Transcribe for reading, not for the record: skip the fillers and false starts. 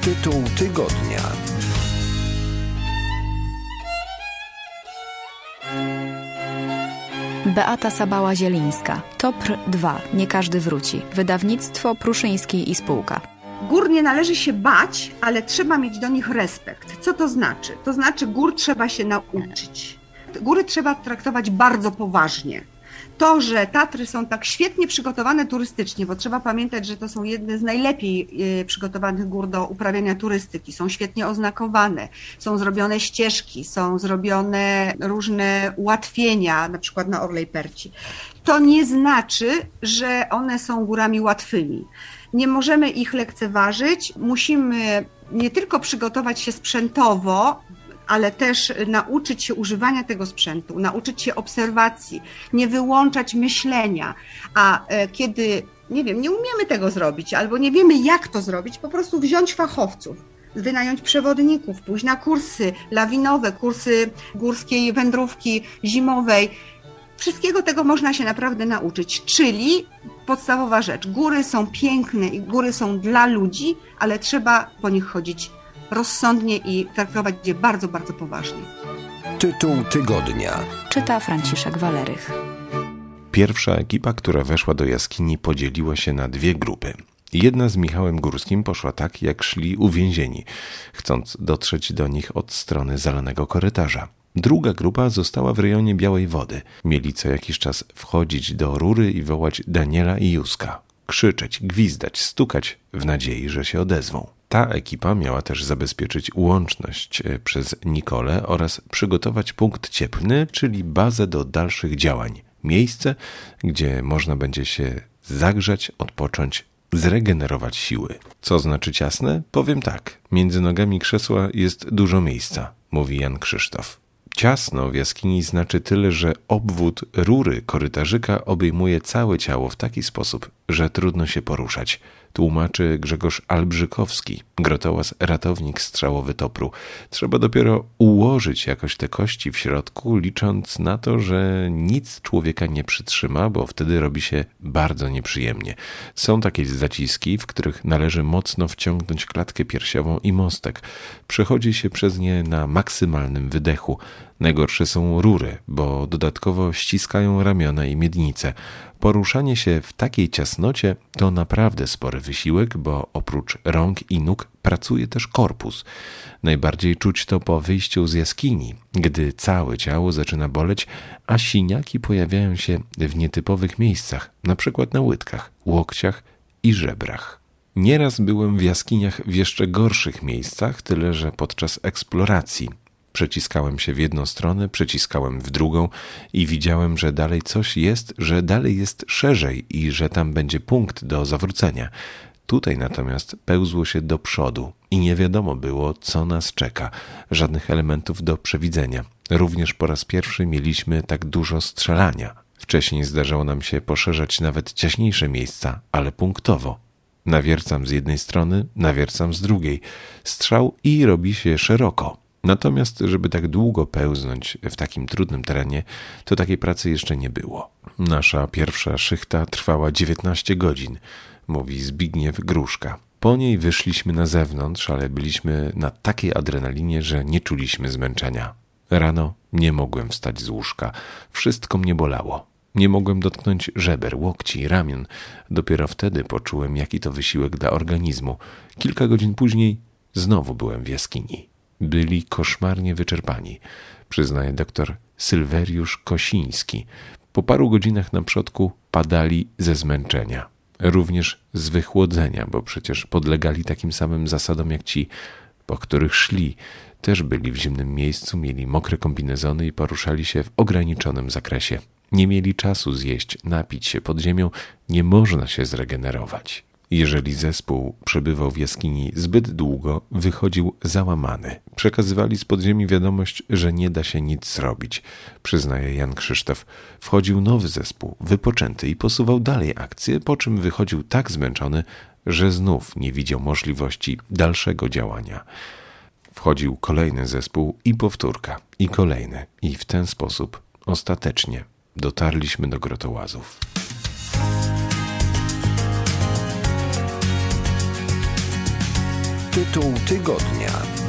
Tytuł tygodnia. Beata Sabała-Zielińska. TOPR 2. Nie każdy wróci. Wydawnictwo Pruszyński i spółka. Gór nie należy się bać, ale trzeba mieć do nich respekt. Co to znaczy? To znaczy gór trzeba się nauczyć. Góry trzeba traktować bardzo poważnie. To, że Tatry są tak świetnie przygotowane turystycznie, bo trzeba pamiętać, że to są jedne z najlepiej przygotowanych gór do uprawiania turystyki, są świetnie oznakowane, są zrobione ścieżki, są zrobione różne ułatwienia, na przykład na Orlej Perci. To nie znaczy, że one są górami łatwymi. Nie możemy ich lekceważyć, musimy nie tylko przygotować się sprzętowo, ale też nauczyć się używania tego sprzętu, nauczyć się obserwacji, nie wyłączać myślenia, a kiedy, nie umiemy tego zrobić albo nie wiemy jak to zrobić, po prostu wziąć fachowców, wynająć przewodników, pójść na kursy lawinowe, kursy górskiej wędrówki zimowej. Wszystkiego tego można się naprawdę nauczyć, czyli podstawowa rzecz, góry są piękne i góry są dla ludzi, ale trzeba po nich chodzić rozsądnie i traktować je bardzo, bardzo poważnie. Tytuł tygodnia. Czyta Franciszek Walerych. Pierwsza ekipa, która weszła do jaskini, podzieliła się na dwie grupy. Jedna z Michałem Górskim poszła tak, jak szli uwięzieni, chcąc dotrzeć do nich od strony zalanego korytarza. Druga grupa została w rejonie Białej Wody. Mieli co jakiś czas wchodzić do rury i wołać Daniela i Józka. Krzyczeć, gwizdać, stukać w nadziei, że się odezwą. Ta ekipa miała też zabezpieczyć łączność przez Nikolę oraz przygotować punkt cieplny, czyli bazę do dalszych działań. Miejsce, gdzie można będzie się zagrzać, odpocząć, zregenerować siły. Co znaczy ciasne? Powiem tak. Między nogami krzesła jest dużo miejsca, mówi Jan Krzysztof. Ciasno w jaskini znaczy tyle, że obwód rury korytarzyka obejmuje całe ciało w taki sposób, że trudno się poruszać. Tłumaczy Grzegorz Albrzykowski, grotołaz ratownik strzałowy TOPR-u. Trzeba dopiero ułożyć jakoś te kości w środku, licząc na to, że nic człowieka nie przytrzyma, bo wtedy robi się bardzo nieprzyjemnie. Są takie zaciski, w których należy mocno wciągnąć klatkę piersiową i mostek. Przechodzi się przez nie na maksymalnym wydechu. Najgorsze są rury, bo dodatkowo ściskają ramiona i miednice. Poruszanie się w takiej ciasnocie to naprawdę spory wysiłek, bo oprócz rąk i nóg pracuje też korpus. Najbardziej czuć to po wyjściu z jaskini, gdy całe ciało zaczyna boleć, a siniaki pojawiają się w nietypowych miejscach, na przykład na łydkach, łokciach i żebrach. Nieraz byłem w jaskiniach w jeszcze gorszych miejscach, tyle że podczas eksploracji przeciskałem się w jedną stronę, przeciskałem w drugą i widziałem, że dalej coś jest, że dalej jest szerzej i że tam będzie punkt do zawrócenia. Tutaj natomiast pełzło się do przodu i nie wiadomo było, co nas czeka. Żadnych elementów do przewidzenia. Również po raz pierwszy mieliśmy tak dużo strzelania. Wcześniej zdarzało nam się poszerzać nawet ciaśniejsze miejsca, ale punktowo. Nawiercam z jednej strony, nawiercam z drugiej. Strzał i robi się szeroko. Natomiast, żeby tak długo pełznąć w takim trudnym terenie, to takiej pracy jeszcze nie było. Nasza pierwsza szychta trwała 19 godzin, mówi Zbigniew Gruszka. Po niej wyszliśmy na zewnątrz, ale byliśmy na takiej adrenalinie, że nie czuliśmy zmęczenia. Rano nie mogłem wstać z łóżka. Wszystko mnie bolało. Nie mogłem dotknąć żeber, łokci, ramion. Dopiero wtedy poczułem, jaki to wysiłek dla organizmu. Kilka godzin później znowu byłem w jaskini. Byli koszmarnie wyczerpani, przyznaje dr Sylweriusz Kosiński. Po paru godzinach na przodku padali ze zmęczenia. Również z wychłodzenia, bo przecież podlegali takim samym zasadom jak ci, po których szli. Też byli w zimnym miejscu, mieli mokre kombinezony i poruszali się w ograniczonym zakresie. Nie mieli czasu zjeść, napić się pod ziemią, nie można się zregenerować. Jeżeli zespół przebywał w jaskini zbyt długo, wychodził załamany. Przekazywali z podziemi wiadomość, że nie da się nic zrobić, przyznaje Jan Krzysztof. Wchodził nowy zespół, wypoczęty i posuwał dalej akcję, po czym wychodził tak zmęczony, że znów nie widział możliwości dalszego działania. Wchodził kolejny zespół i powtórka, i kolejny. I w ten sposób ostatecznie dotarliśmy do grotołazów. Tytuł tygodnia.